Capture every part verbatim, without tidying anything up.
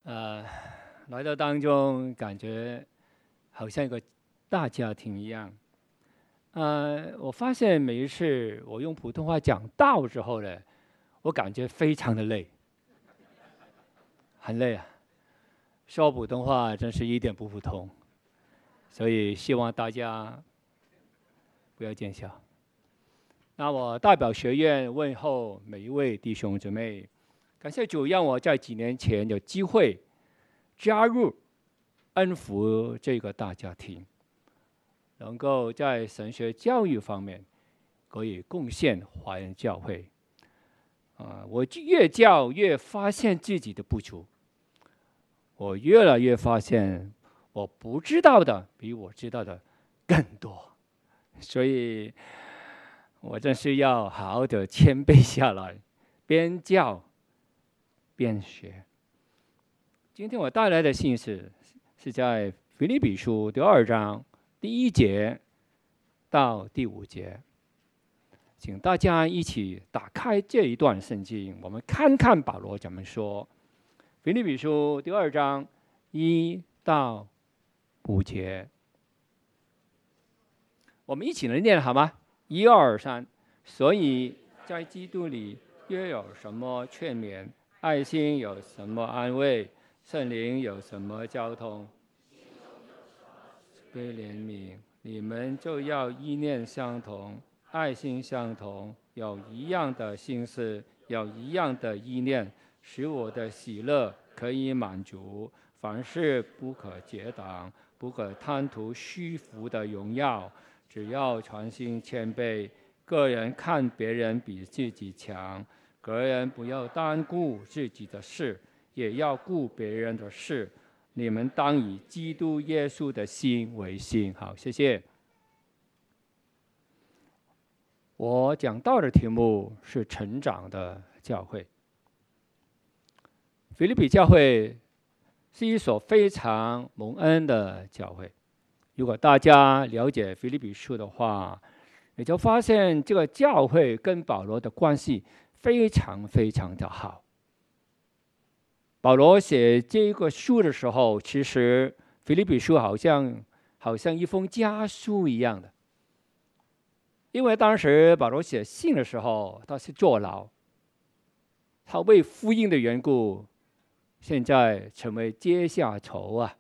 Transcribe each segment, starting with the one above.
呃，来到当中，感觉好像一个大家庭一样。呃，我发现每一次我用普通话讲道之后呢，我感觉非常的累，很累啊。说普通话真是一点不普通，所以希望大家不要见笑。那我代表学院问候每一位弟兄姊妹，感谢主让我在几年前有机会加入恩福这个大家庭，能够在神学教育方面可以贡献华人教会。啊，我越教越发现自己的不足，我越来越发现我不知道的比我知道的更多，所以我真是要好好的谦卑下来，边教边学。今天我带来的信息是在腓立比书第二章第一节到第五节，请大家一起打开这一段圣经，我们看看保罗怎么说。腓立比书第二章一到五节，我们一起来念好吗？一二三。所以在基督里约有什么劝勉，爱心有什么安慰，圣灵有什么交通，被怜悯，你们就要意念相同，爱心相同，有一样的心思，有一样的意念，使我的喜乐可以满足。凡事不可结党，不可贪图虚浮的荣耀，只要全心谦卑，个人看别人比自己强，个人不要单顾自己的事，也要顾别人的事。你们当以基督耶稣的心为心。好，谢谢。我讲到的题目是成长的教会。腓立比教会是一所非常蒙恩的教会。如果大家了解腓立比书的话，你就发现这个教会跟保罗的关系非常非常的好。保罗写这个书的时候，其实腓立比书好像好像一封家书一样的，因为当时保罗写信的时候，他是坐牢，他为福音的缘故，现在成为阶下囚啊。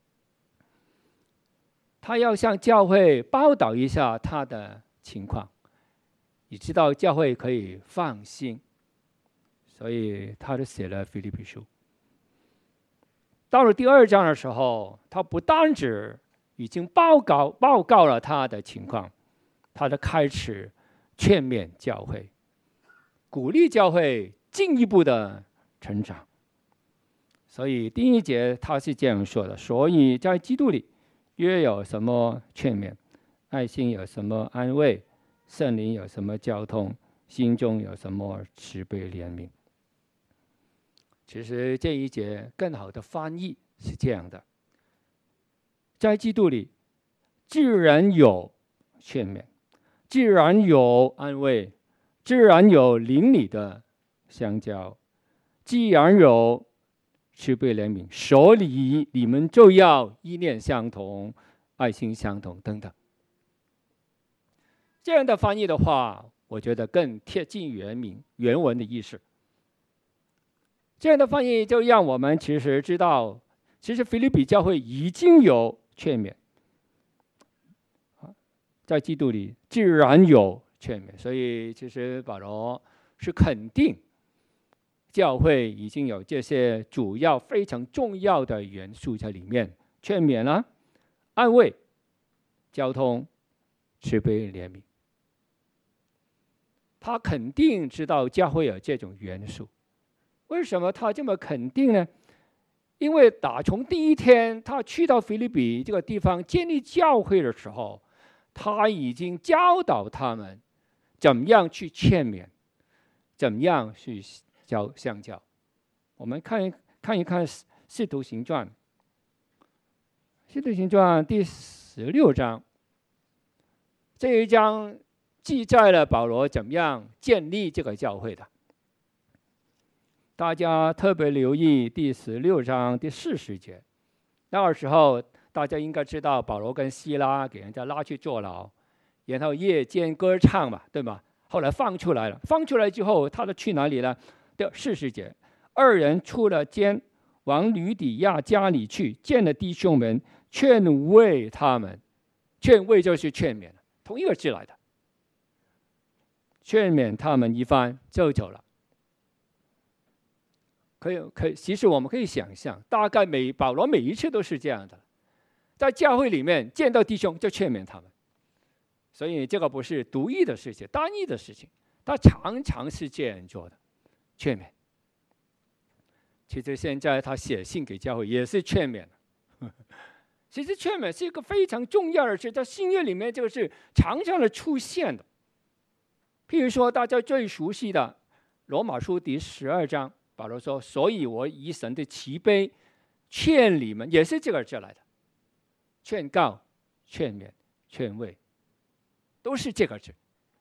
他要向教会报道一下他的情况，你知道教会可以放心，所以他就写了腓立比书。到了第二章的时候，他不单止已经报告报告了他的情况，他就开始劝勉教会，鼓励教会进一步的成长。所以第一节他是这样说的：所以在基督里约有什么劝勉，爱心有什么安慰，圣灵有什么交通，心中有什么慈悲怜悯。其实这一节更好的翻译是这样的：在基督里自然有劝勉，自然有安慰，自然有邻里的相交，既然有慈悲怜悯，所以你们就要意念相同，爱心相同等等。这样的翻译的话，我觉得更贴近原名原文的意思。这样的翻译就让我们其实知道，其实腓立比教会已经有劝勉，在基督里自然有劝勉，所以其实保罗是肯定教会已经有这些主要非常重要的元素在里面：劝勉啊、安慰、交通、慈悲怜悯。他肯定知道教会有这种元素。为什么他这么肯定呢？因为打从第一天他去到腓立比这个地方建立教会的时候，他已经教导他们怎么样去劝勉，怎么样去教相交。我们看一看一看《使徒行传》，《使徒行传》第十六章，这一章记载了保罗怎么样建立这个教会的。 大家特别留意第十六章第四十节。那个时候，大家应该知道保罗跟希拉给人家拉去坐牢，然后夜间歌唱嘛，对吗？后来放出来了，放出来之后，他都去哪里了？第四十节，二人出了监，往吕底亚家里去，见了弟兄们，劝慰他们。劝慰就是劝勉，同一个字来的。劝勉他们一番就走了。可以，可以，其实我们可以想象，大概每保罗每一次都是这样的，在教会里面见到弟兄就劝勉他们，所以这个不是独一的事情，单一的事情，他常常是这样做的，劝勉。其实现在他写信给教会也是劝勉。其实劝勉是一个非常重要的事，在新约里面这个是常常的出现的。譬如说大家最熟悉的罗马书第十二章，保罗说：“所以我以神的慈悲劝你们”，也是这个字来的。劝告、劝勉、劝慰，都是这个字。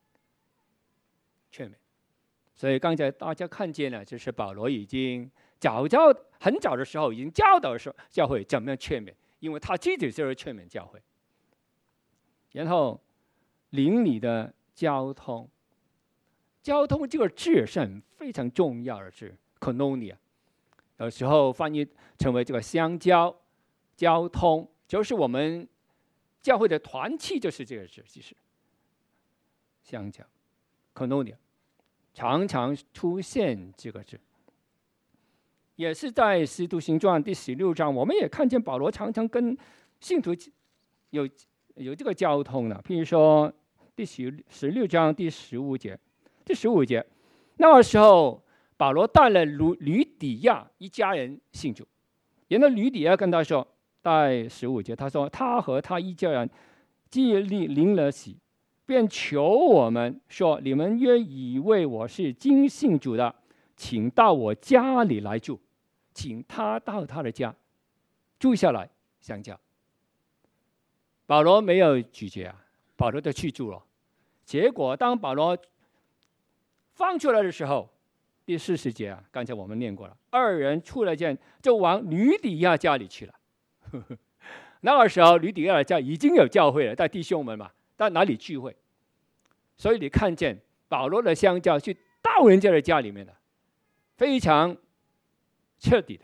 劝勉。所以刚才大家看见了，就是保罗已经早早很早的时候已经教导说教会怎么样劝勉，因为他自己就是劝勉教会。然后邻里的交通，交通这个字是很非常重要的字 ，koinonia， 有时候翻译成为这个相交、交通，就是我们教会的团契，就是这个字，其实相交 koinonia 常常出现这个字。也是在《使徒行传》第十六章，我们也看见保罗常常跟信徒有有这个交通的。譬如说第十十六章第十五节，第十五节，那个时候保罗带了吕吕底亚一家人信主，然后吕底亚跟他说，在十五节他说，他和他一家人既领了洗，便求我们说，你们约以为我是今信主的，请到我家里来住。请他到他的家住下来相交。保罗没有拒绝啊，保罗就去住了。结果当保罗放出来的时候，第四十节啊，刚才我们念过了，二人出了监，就往吕底亚家里去了。那个时候吕底亚的家已经有教会了，带弟兄们嘛，到哪里聚会？所以你看见保罗的相交去到人家的家里面的，非常彻底的。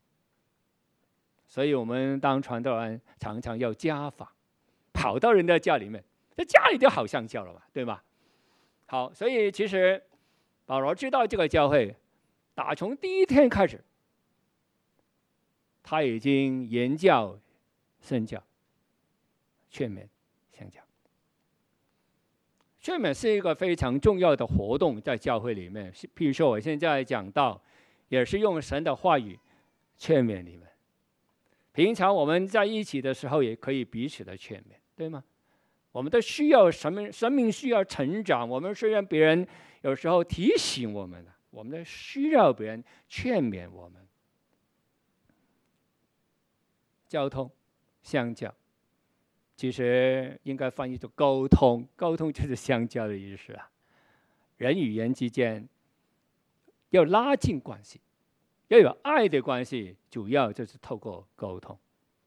所以我们当传道人常常要家访，跑到人家家里面，在家里就好相交了嘛，对吗？好，所以其实保罗知道这个教会，打从第一天开始，他已经言教、身教、劝勉、相交。劝勉是一个非常重要的活动，在教会里面。譬如说，我现在讲道，也是用神的话语劝勉你们。平常我们在一起的时候，也可以彼此的劝勉，对吗？我们都需要生命，生命需要成长。我们虽然别人有时候提醒我们，我们都需要别人劝勉我们。交通、相交，其实应该翻译成沟通，沟通就是相交的意思啊。人与人之间要拉近关系，要有爱的关系，主要就是透过沟通。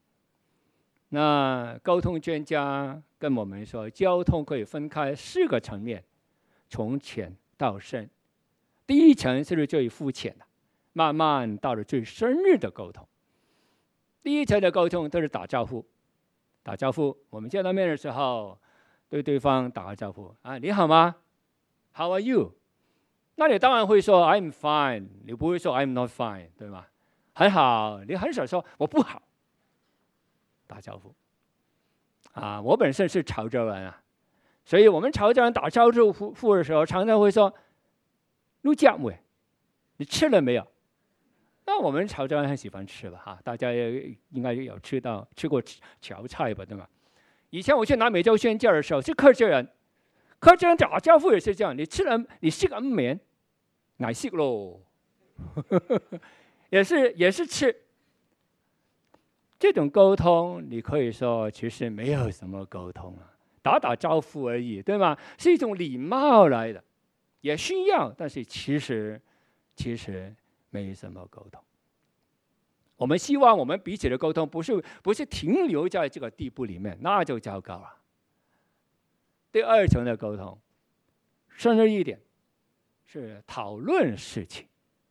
那沟通专家跟我们说，交通可以分开四个层面，从浅到深。第一层是最肤浅的，慢慢到了最深入的沟通。第一层的沟通都是打招呼，打招呼。我们见到面的时候，对对方打个招呼啊，你好吗 ？How are you？ 那你当然会说 I'm fine， 你不会说 I'm not fine， 对吗？很好，你很少说我不好。打招呼啊，我本身是潮州人啊，所以我们潮州人打招呼的时候，常常会说你吃没？你吃了没有？那我们潮州人很喜欢吃吧，哈，大家也应该有吃到吃过潮菜吧，对吗？以前我去南美洲宣教的时候，是客家人，客家人打招呼也是这样，你吃了你食緊面，捱食咯，也是也是吃。这种沟通，你可以说其实没有什么沟通啊，打打招呼而已，对吗？是一种礼貌来的，也需要，但是其实其实没什么沟通。我们希望我们彼此的沟通不是不是停留在这个地步里面，那就糟糕了。第二层的沟通，深入一点，是讨论事情。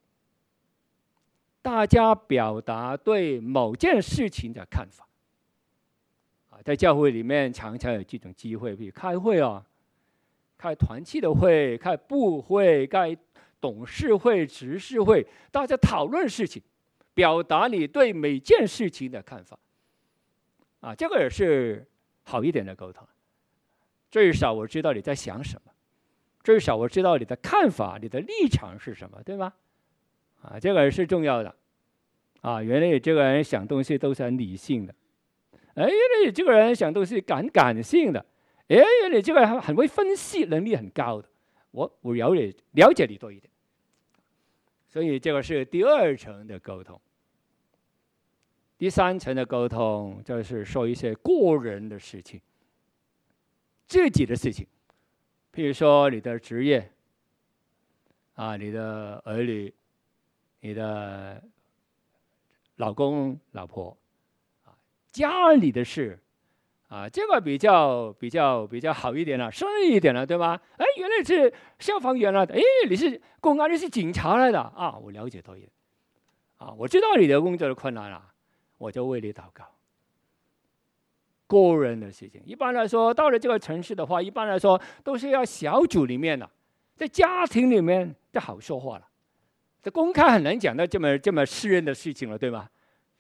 大家表达对某件事情的看法。啊，在教会里面常常有这种机会，比如开会啊，开团契的会，开部会，开董事会、执事会，大家讨论事情，表达你对每件事情的看法。啊，这个也是好一点的沟通。至少我知道你在想什么，至少我知道你的看法、你的立场是什么，对吗？啊，这个是重要的。啊，原来这个人想东西都是很理性的，哎，原来这个人想东西感感性的，哎，原来这个人很会分析，能力很高的。我我了解了解你多一点。所以这个是第二层的沟通。第三层的沟通就是说一些个人的事情，自己的事情，譬如说你的职业，啊，你的儿女，你的老公、老婆，啊，家里的事，啊，这个比较比较比较好一点了，深入一点了，对吧？哎，原来是消防员了，哎，你是公安，你是警察来的啊，我了解多一点，啊，我知道你的工作的困难了，我就为你祷告。个人的事情，一般来说，到了这个城市的话，一般来说都是要小组里面的，在家庭里面就好说话了。这公开很难讲到这么这么私人的事情了，对吧？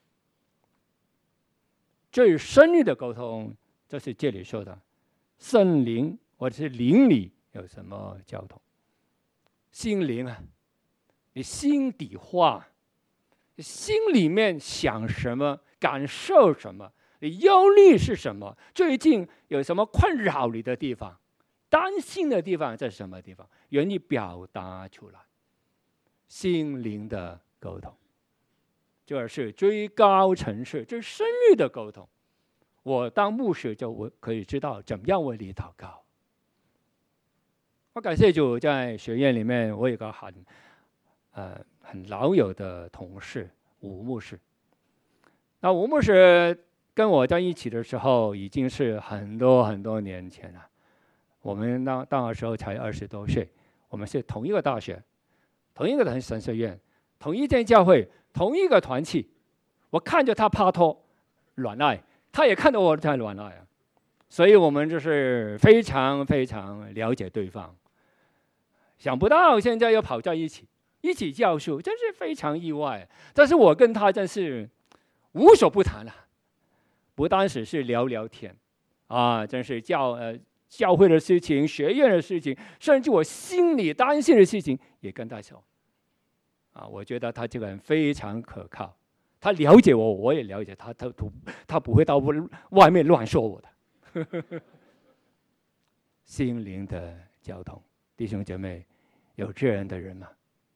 最深入的沟通，就是这里说的圣灵或者是灵里有什么交通。心灵啊，你心底话，心里面想什么，感受什么，你忧虑是什么？最近有什么困扰你的地方？担心的地方在什么地方？愿意表达出来。心灵的沟通，这是最高层次、最深入的沟通。我当牧师就我可以知道怎么样为你祷告。我感谢主，在学院里面，我有个很呃很老友的同事吴牧师。那吴牧师跟我在一起的时候，已经是很多很多年前了。我们那那时候才二十多岁，我们是同一个大学。同一个神学院，同一间教会，同一个团契，我看着他拍拖、恋爱，他也看到我在恋爱啊，所以我们就是非常非常了解对方。想不到现在又跑在一起，一起教书，真是非常意外。但是我跟他真是无所不谈了，不单只是聊聊天，啊，真是教呃。教会的事情、学院的事情，甚至我心里担心的事情，也跟他说。啊，我觉得他这个人非常可靠，他了解我，我也了解他，他他不会到外面乱说我的。心灵的交通，弟兄姐妹，有这样的人吗？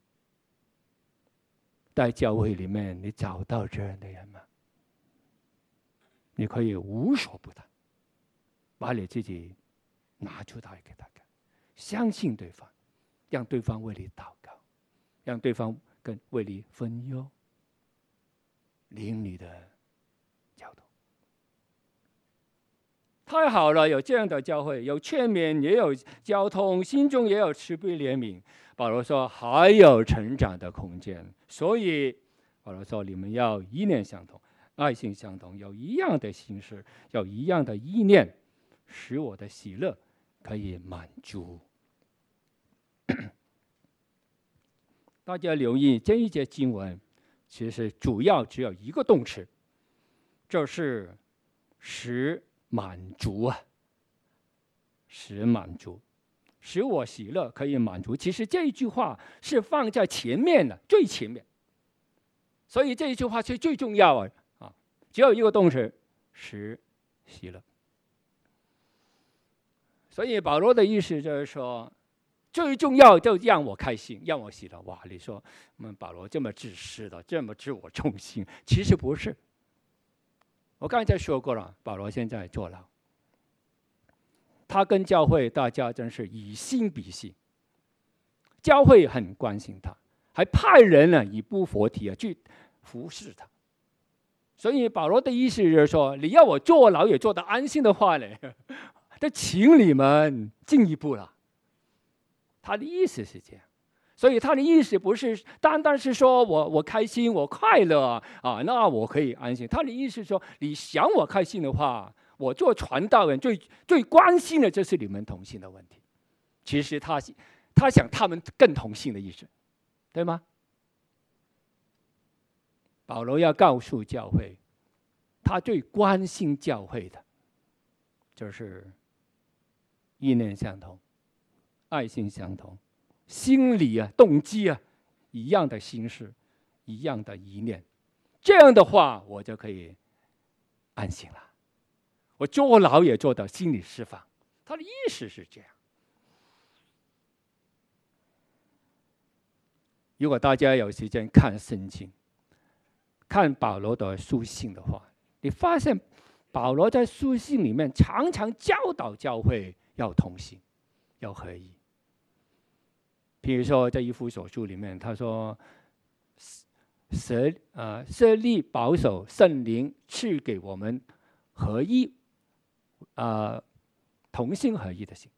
在教会里面，你找到这样的人吗？你可以无所不谈，把你自己拿出来给他看，相信对方，让对方为你祷告，让对方跟为你分忧，邻里的交通。太好了，有这样的教会，有劝勉，也有交通，心中也有慈悲怜悯。保罗说还有成长的空间，所以保罗说你们要意念相同，爱心相同，有一样的心事，有一样的意念，使我的喜乐可以满足。大家留意这一节经文，其实主要只有一个动词，就是使满足啊，使满足，使我喜乐可以满足。其实这一句话是放在前面的，最前面，所以这一句话是最重要啊！啊，只有一个动词，使喜乐。所以保罗的意思就是说，最重要就让我开心，让我喜乐。哇，你说我们保罗这么自私的，这么自我中心，其实不是。我刚才说过了，保罗现在坐牢，他跟教会大家真是以心比心，教会很关心他， 还派人呢以布佛提啊去服侍他。所以保罗的意思就是说，你要我坐牢也坐得安心的话呢，就请你们进一步了。他的意思是这样。所以他的意思不是单单是说我我开心我快乐啊，那我可以安心。他的意思是说，你想我开心的话，我做传道人最最关心的就是你们同心的问题。其实他他想他们更同心的意思，对吗？保罗要告诉教会，他最关心教会的，就是意念相同，爱心相同。心理啊，动机啊，一样的心事，一样的意念，这样的话，我就可以安心了。我坐牢也做到心理释放。他的意思是这样。如果大家有时间看圣经，看保罗的书信的话，你发现保罗在书信里面常常教导教会要同心，要合一。比如说在以弗所书里面，他说设呃设立保守圣灵赐给我们合一啊、呃、同心合一的心。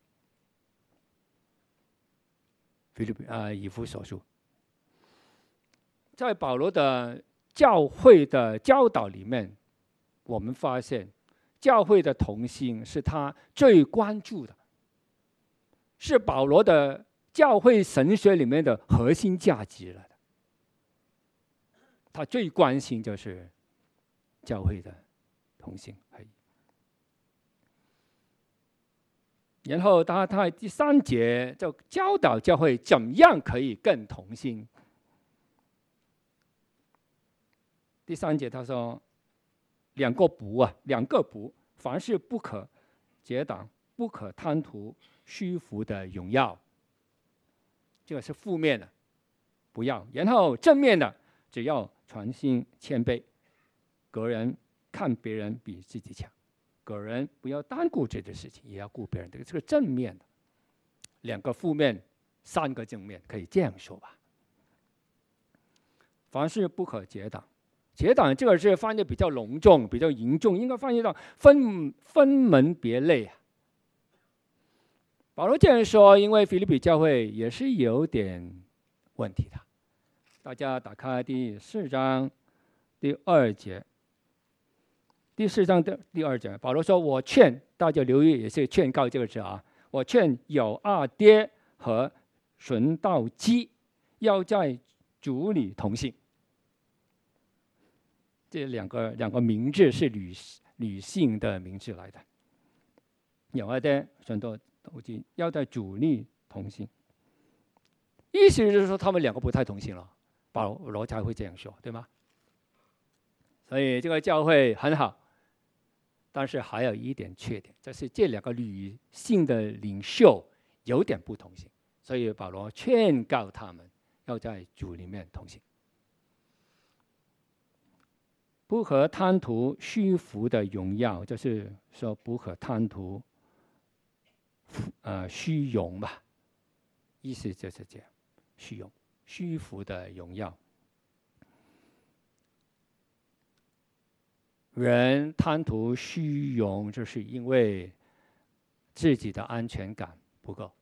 菲律宾啊以弗所书，在保罗的教会的教导里面，我们发现教会的同心是他最关注的，是保罗的教会神学里面的核心价值了。他最关心就是教会的同心合一。然后他他第三节就教导教会怎样可以更同心。第三节他说两个不啊，两个不，凡事不可结党，不可贪图虚浮的荣耀。这个是负面的，不要。然后正面的，只要传心谦卑，个人看别人比自己强，个人不要单顾自己的事情，也要顾别人。这个是个正面的，两个负面，三个正面，可以这样说吧。凡事不可结党，结党这个是翻译比较隆重、比较严重，应该翻译到分分门别类啊。保罗这样说，因为腓立比教会也是有点问题的。大家打开第四章第二节，第四章的第二节，保罗说：“我劝大家留意，也是劝告这个字啊。我劝有阿爹和顺道基要在主里同心。”这两个两个名字是女女性的名字来的。有阿爹、顺道基要在主里同心，意思就是说他们两个不太同心了。保罗才会这样说，对吗？所以这个教会很好，但是还有一点缺点，就是这两个女性的领袖有点不同心，所以保罗劝告他们要在主里面同心，不可贪图虚浮的荣耀，就是说不可贪图呃虚荣吧，意思就是这样，虚荣。虚浮的荣耀，人贪图虚荣，就是因为自己的安全感不够。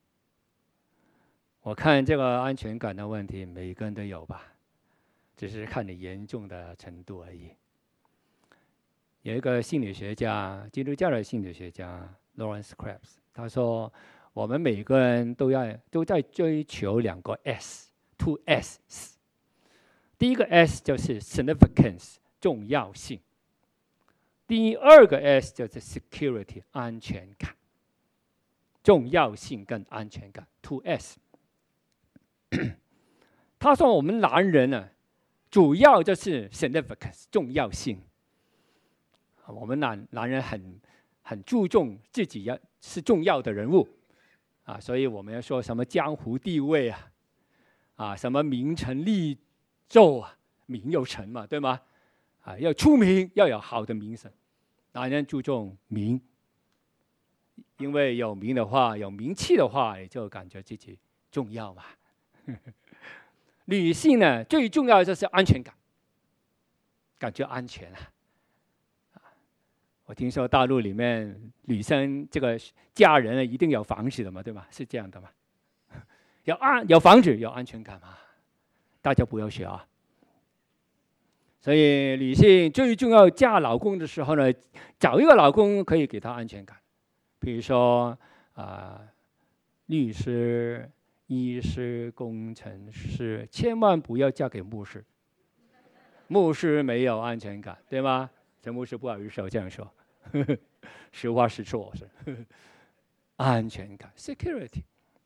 我看这个安全感的问题，每个人都有吧，只是看你严重的程度而已。有一个心理学家，基督教的心理学家 Lawrence Krauss， 他说，我们每个人都要都在追求两个 S。Two S， 第一个 S 就是 significance 重要性，第二个 S 就是 security 安全感，重要性跟安全感 Two S。他说我们男人呢，主要就是 significance 重要性，我们男男人很很注重自己要是重要的人物啊，所以我们要说什么江湖地位啊。啊，什么名成利就啊，名有成嘛，对吗？啊，要出名，要有好的名声。男人注重名，因为有名的话，有名气的话，也就感觉自己重要嘛。 女性呢，最重要的就是安全感，感觉安全啊。我听说大陆里面女生这个嫁人一定有房子的嘛，对吗？是这样的吗？有安有房子有安全感嘛？大家不要学啊。所以女性最重要嫁老公的时候呢，找一个老公可以给她安全感，比如说啊、呃，律师、医师、工程师，千万不要嫁给牧师。牧师没有安全感，对吗？这牧师不好意思，我这样说，呵呵，实话实说是呵呵安全感 （security）。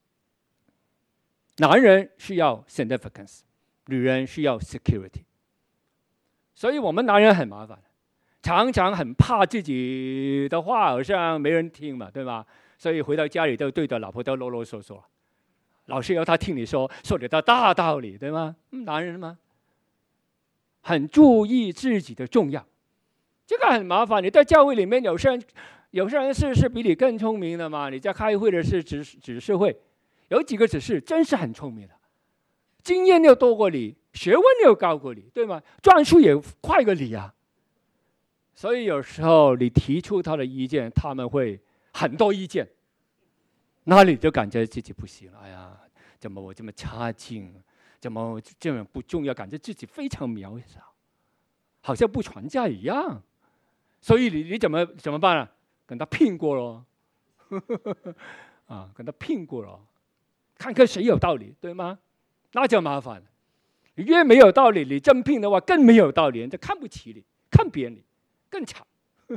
男人需要 significance， 女人需要 security。所以我们男人很麻烦，常常很怕自己的话好像没人听嘛，对吧？所以回到家里都对着老婆都啰啰嗦嗦，老是要她听你说，说你的大道理，对吗？男人嘛，很注意自己的重要，这个很麻烦。你在教会里面，有些人有些人是是比你更聪明的嘛。你在开会的是指指示会，有几个指示真是很聪明的，经验又多过你，学问又高过你，对吗？转述也快过你啊。所以有时候你提出他的意见，他们会很多意见，那你就感觉自己不行了。哎呀，怎么我这么差劲？怎么这么不重要？感觉自己非常渺小，好像不存在一样。所以你你怎么怎么办啊？跟他拼过咯，啊，跟他拼过咯，看看谁有道理，对吗？那就麻烦了。你越没有道理，你争拼的话更没有道理，人家看不起你，看扁你，更惨。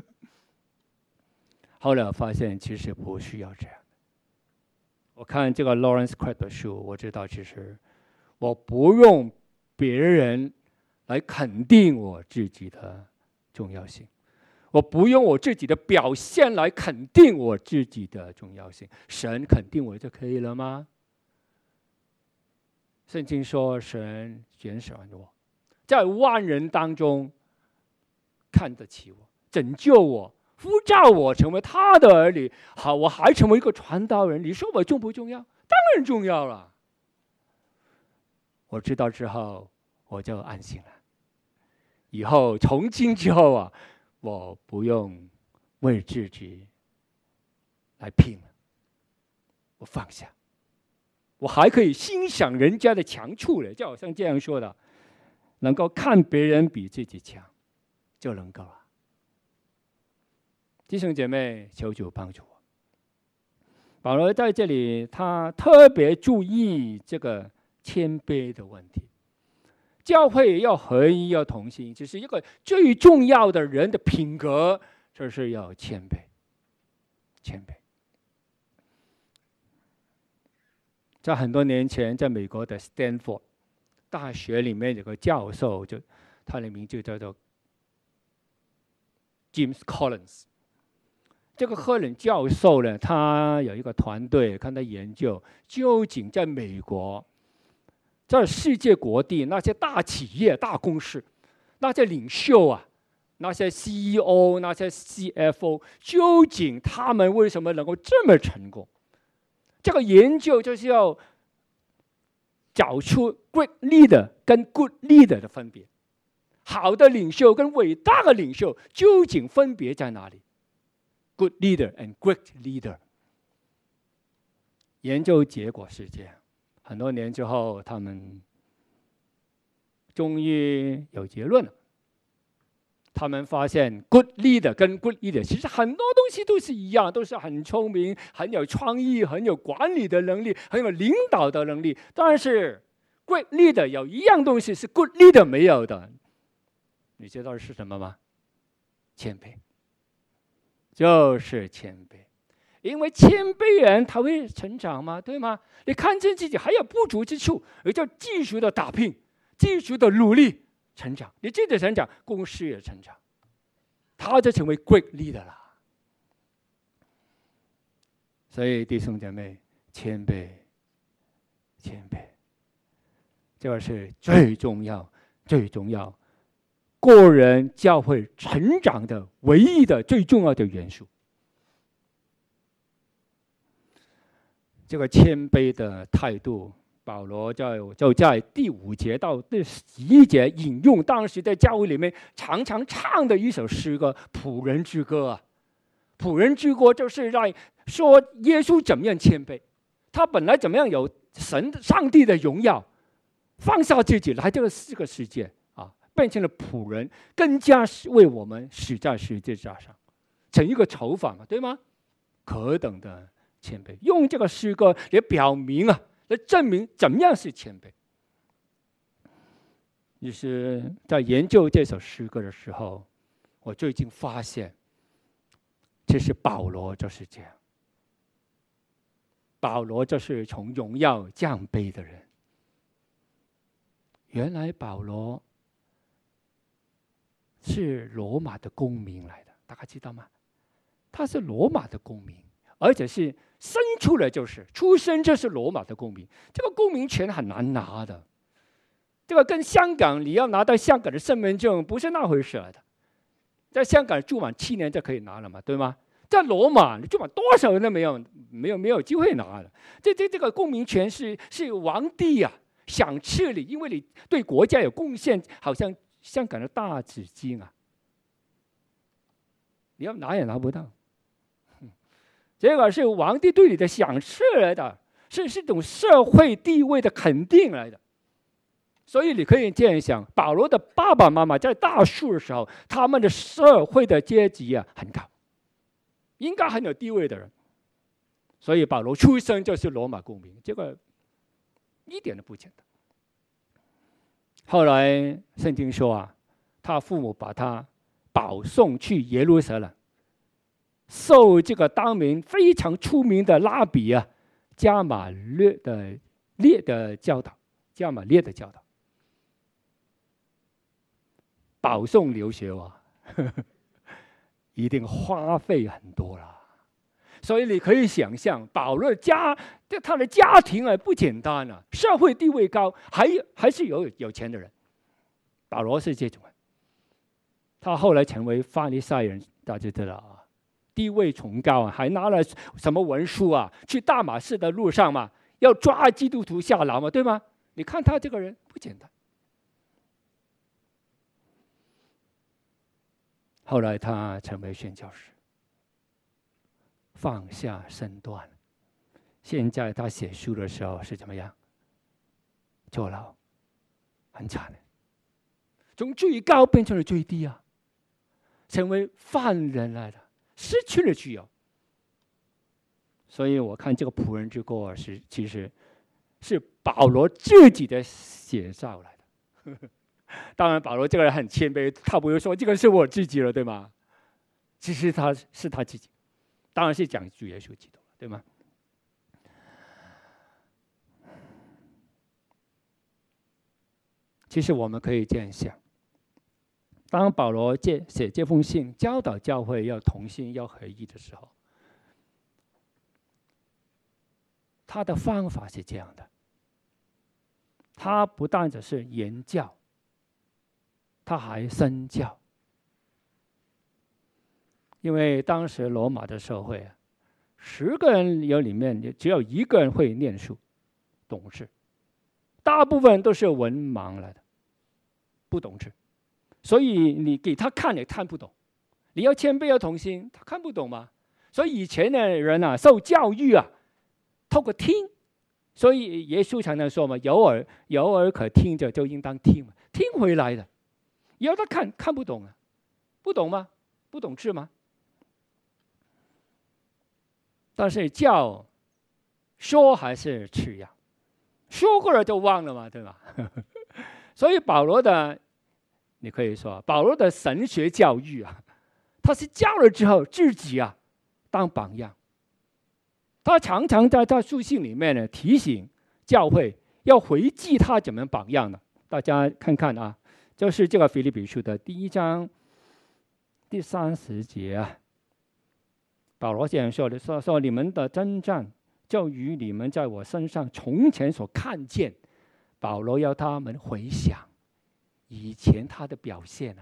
后来我发现其实不需要这样。我看这个 Lawrence Craig 的书，我知道其实我不用别人来肯定我自己的重要性，我不用我自己的表现来肯定我自己的重要性，神肯定我就可以了吗？圣经说神拣选我，在万人当中看得起我，拯救我，呼召我成为他的儿女。好，我还成为一个传道人，你说我重不重要？当然重要了。我知道之后我就安心了，以后从今之后啊，我不用为自己来拼了，我放下，我还可以欣赏人家的强处了，就好像这样说的，能够看别人比自己强，就能够了。弟兄姐妹，求主帮助我。保罗在这里，他特别注意这个谦卑的问题。教会要合一，要同心，这是一个最重要的人的品格，就是要谦卑。谦卑。在很多年前，在美国的 Stanford 大学里面有个教授，就他的名字叫做 James Collins。这个赫伦教授呢，他有一个团队，看他研究究竟在美国，在世界各地那些大企业、大公司，那些领袖啊，那些 C E O、那些 C F O， 究竟他们为什么能够这么成功？这个研究就是要找出 great leader 跟 good leader 的分别，好的领袖跟伟大的领袖究竟分别在哪里？ Good leader and great leader。研究结果是这样，很多年之后，他们终于有结论了。他们发现 good leader 跟 good leader 其实很多东西都是一样，都是很聪明、很有创意、很有管理的能力、很有领导的能力。但是 great leader 有一样东西是 good leader 没有的，你知道是什么吗？谦卑。就是谦卑，因为谦卑人他会成长嘛，对吗？你看见自己还有不足之处，而就继续的打拼，继续的努力成长。你自己成长，公司也成长，他就成为 great leader 了。所以弟兄姐妹，谦卑，谦卑，这个是最重要、最重要。个人教会成长的唯一的最重要的元素。这个谦卑的态度， 保罗就就在第五节到第十一节引用当时在教会里面常常唱的一首诗歌《仆人之歌》啊。仆人之歌就是让说耶稣怎么样谦卑，他本来怎么样有神上帝的荣耀，放下自己来这个这个世界啊，变成了仆人，更加为我们死在十字架上，成一个囚犯嘛，对吗？何等的谦卑！用这个诗歌来表明啊，来证明怎么样是谦卑。就是在研究这首诗歌的时候，我最近发现，其实保罗就是这样。保罗就是从荣耀降卑的人。原来保罗是罗马的公民来的，大家知道吗？他是罗马的公民，而且是生出来就是出生就是罗马的公民。这个公民权很难拿的，这个跟香港你要拿到香港的身份证不是那回事的。在香港住满七年就可以拿了嘛，对吗？在罗马你住满多少人都没有没有没有机会拿了。这这这个公民权是是皇帝啊想赐你，因为你对国家有贡献，好像香港的大紫金啊，你要拿也拿不到。这个是皇帝对你的赏赐来的，是是一种社会地位的肯定来的。所以你可以这样想，保罗的爸爸妈妈在大树的时候，他们的社会的阶级啊很高，应该很有地位的人。所以保罗出生就是罗马公民，这个一点都不简单。后来圣经说啊，他父母把他保送去耶路撒冷，受这个当年非常出名的拉比啊加马略的列的教导，加马列的教导。保送留学啊，呵呵一定花费很多啦。所以你可以想象，保罗的家，他的家庭啊不简单啊，社会地位高，还还是有有钱的人。保罗是这种人，他后来成为法利赛人，大家知道啊，地位崇高啊，还拿了什么文书啊，去大马士的路上嘛，要抓基督徒下牢嘛，对吗？你看他这个人不简单。后来他成为宣教士，放下身段。现在他写书的时候是怎么样？坐牢，很惨的，从最高变成了最低啊，成为犯人来的，失去了自由。所以我看这个仆人之歌是其实是保罗自己的写照来的。呵呵当然，保罗这个人很谦卑，他不会说这个是我自己了，对吗？其实他是他自己，当然是讲主耶稣基督，对吗？其实我们可以这样想：当保罗这写这封信，教导教会要同心、要合一的时候，他的方法是这样的。他不但只是言教，他还身教。因为当时罗马的社会啊，十个人有里面只有一个人会念书、懂事，大部分都是文盲来的，不懂事。所以你给他看也看不懂。你要谦卑要同心，他看不懂嘛。所以以前的人啊，受教育啊，透过听。所以耶稣常常说嘛，有耳有耳可听者就应当听嘛，听回来的。要他看看不懂啊，不懂吗？不懂事吗？但是教说还是次要，说过了就忘了嘛，对吧？所以保罗的，你可以说保罗的神学教育啊，他是教了之后自己啊当榜样。他常常在他书信里面呢提醒教会要回记他怎么榜样的。大家看看啊，就是这个腓立比书的第一章第三十节啊。保罗这样说的，说说你们的征战就与你们在我身上从前所看见。保罗要他们回想以前他的表现啊。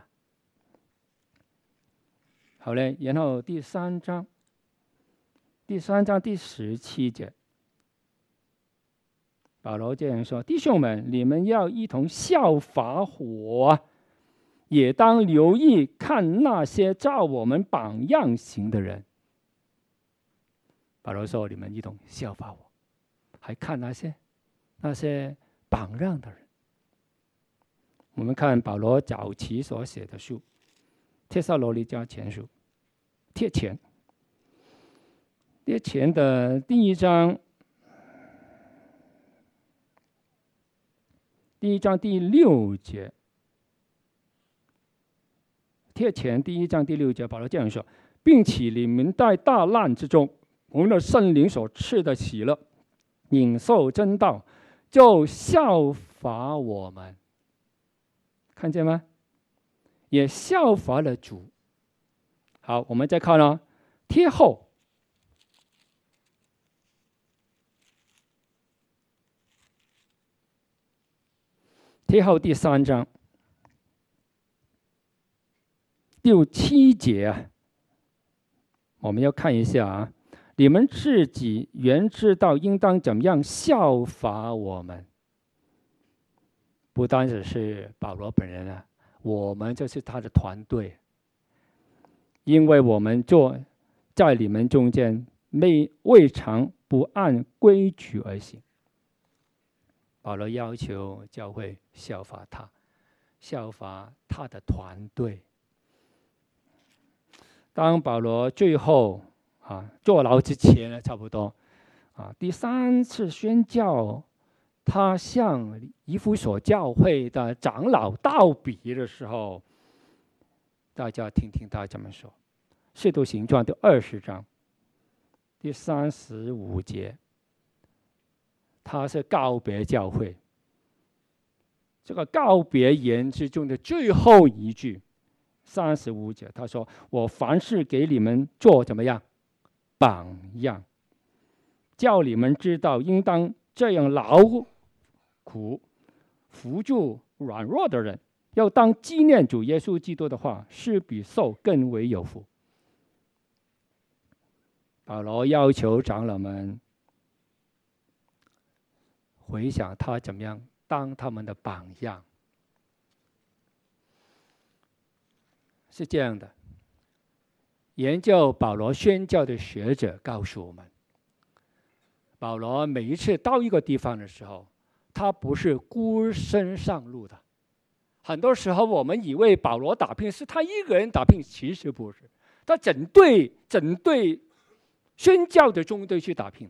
好嘞，然后第三章，第三章第十七节， 保罗这样说：弟兄们，你们要一同效法我，也当留意看那些照我们榜样行的人。保罗说：你们一同效法我，还看那些那些榜样的人。我们看保罗早期所写的书，《帖撒罗尼迦前书》，帖前，帖前的第一章，第一章第六节，帖前第一章第六节，保罗这样说：并且你们在大难之中，我们的圣灵所赐的喜乐，领受真道，就效法我们。看见吗？也效法了主。好，我们再看呢，帖后，帖后第三章第七节啊，我们要看一下啊。你们自己原知道应当怎么样效法我们。不单只是保罗本人啊，我们就是他的团队。因为我们做在你们中间，未未尝不按规矩而行。保罗要求教会效法他，效法他的团队。当保罗最后啊坐牢之前呢，差不多啊第三次宣教，他向以弗所教会的长老道别的时候，大家听听他怎么说。《使徒行传》第二十章第三十五节，他是告别教会。这个告别言之中的最后一句，三十五节，他说：“我凡事给你们做怎么样？榜样，叫你们知道应当这样劳苦，扶助软弱的人，要当纪念主耶稣基督的话，是比受更为有福。”保罗要求长老们回想他怎么样当他们的榜样。是这样的，研究保罗宣教的学者告诉我们，保罗每一次到一个地方的时候，他不是孤身上路的。很多时候我们以为保罗打拼是他一个人打拼，其实不是，他整队整队宣教的中队去打拼。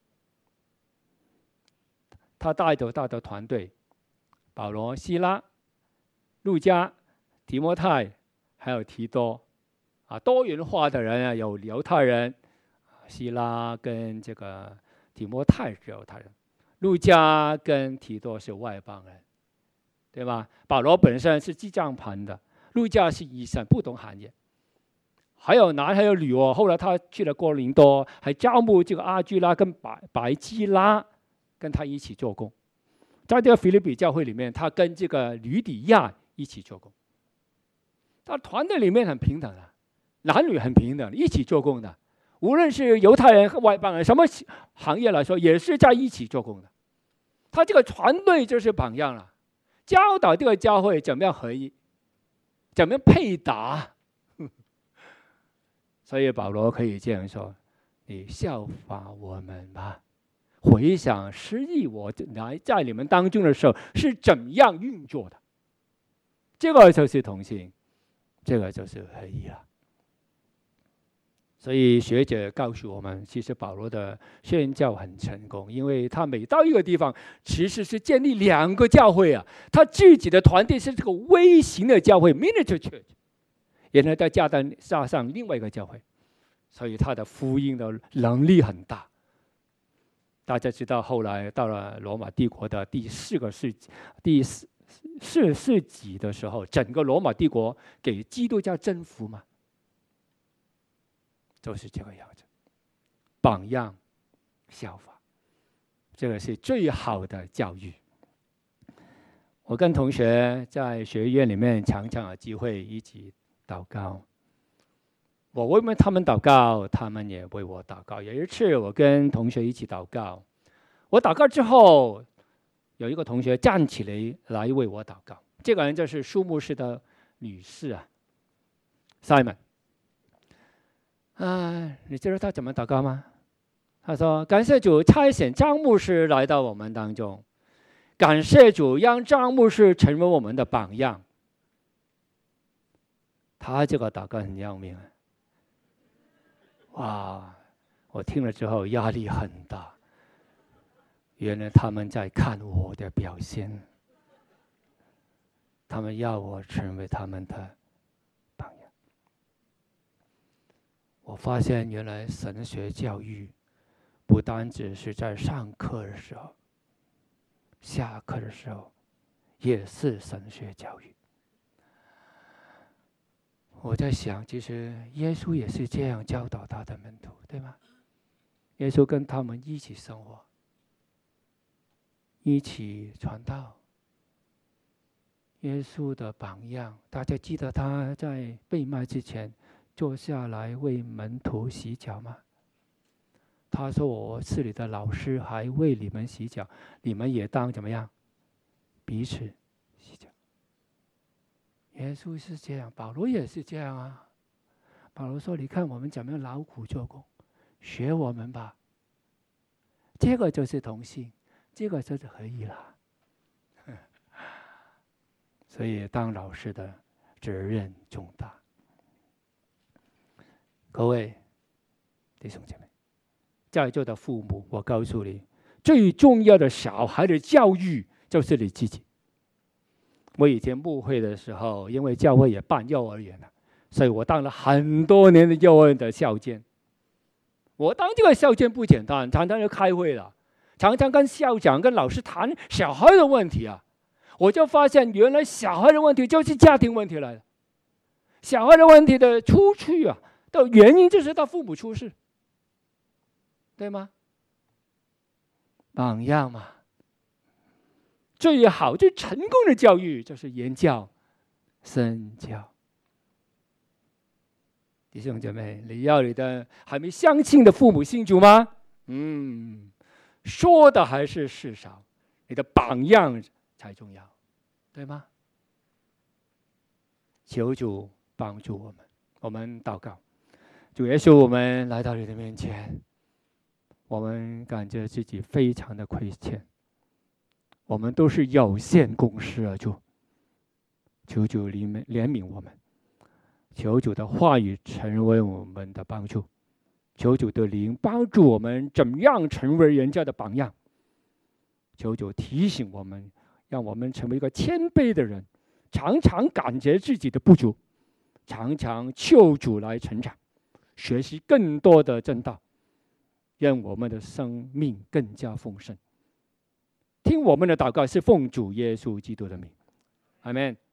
他带着他的团队，保罗、希拉、路加、提摩太，还有提多，啊，多元化的人啊，有犹太人，希拉跟这个提摩太是犹太人，路加跟提多是外邦人，对吧？保罗本身是记账盘的，路加是医生，不同行业。还有男还有女哦，后来他去了哥林多，还招募这个阿居拉跟白白基拉跟他一起做工。在这个腓立比教会里面，他跟这个吕底亚一起做工。他团队里面很平等的，男女很平等，一起做工的。无论是犹太人和外邦人，什么行业来说，也是在一起做工的。他这个团队就是榜样了，教导这个教会怎么样合一，怎么样配搭。所以保罗可以这样说：“你效法我们吧，回想施以我来在你们当中的时候是怎样运作的。”这个就是同心，这个就是合一了。所以学者告诉我们，其实保罗的宣教很成功，因为他每到一个地方，其实是建立两个教会啊。他自己的团队是这个微型的教会 （miniature church）， 然后再加上加上另外一个教会，所以他的福音的能力很大。大家知道，后来到了罗马帝国的第四个世纪，第四四世纪的时候，整个罗马帝国给基督教征服嘛。就是这个样子，榜样、效法，这个是最好的教育。我跟同学在学院里面常常有机会一起祷告，我为他们祷告，他们也为我祷告。有一次我跟同学一起祷告，我祷告之后， 有一个同学站起来来为我祷告。这个人就是苏牧师的女士啊 ，Simon。啊，你知道他怎么祷告吗？他说：“感谢主差遣张牧师来到我们当中，感谢主让张牧师成为我们的榜样。”他这个祷告很要命啊！哇，我听了之后压力很大。原来他们在看我的表现，他们要我成为他们的榜样。我发现原来神学教育不单只是在上课的时候，下课的时候也是神学教育。我在想，其实耶稣也是这样教导他的门徒，对吗？耶稣跟他们一起生活，一起传道。耶稣的榜样，大家记得他在被卖之前坐下来为门徒洗脚吗？他说：“我是你的老师，还为你们洗脚，你们也当怎么样？彼此洗脚。”耶稣是这样，保罗也是这样啊。保罗说：“你看我们怎么样劳苦做工，学我们吧。”这个就是同性，这个就是合一了。所以当老师的责任重大。各位弟兄姐妹，在座的父母，我告诉你，最重要的小孩的教育就是你自己。我以前牧会的时候，因为教会也办幼儿园了，所以我当了很多年的幼儿园的校监。我当这个校监不简单，常常要开会了，常常跟校长、跟老师谈小孩的问题啊。我就发现，原来小孩的问题就是家庭问题来的。小孩的问题的出去啊，的原因就是他父母出事，对吗？榜样嘛。最好、最成功的教育就是言教、身教。弟兄姐妹，你要你的还没相信的父母信主吗？嗯，说的还是事少，你的榜样才重要，对吗？求主帮助我们，我们祷告。主耶稣，我们来到你的面前，我们感觉自己非常的亏欠。我们都是有限公司啊，主，求主怜怜悯我们，求主的话语成为我们的帮助，求主的灵帮助我们怎样成为人家的榜样，求主提醒我们，让我们成为一个谦卑的人，常常感觉自己的不足，常常求主来成长，学习更多的真道，让我们的生命更加丰盛。听我们的祷告是奉主耶稣基督的名，阿们。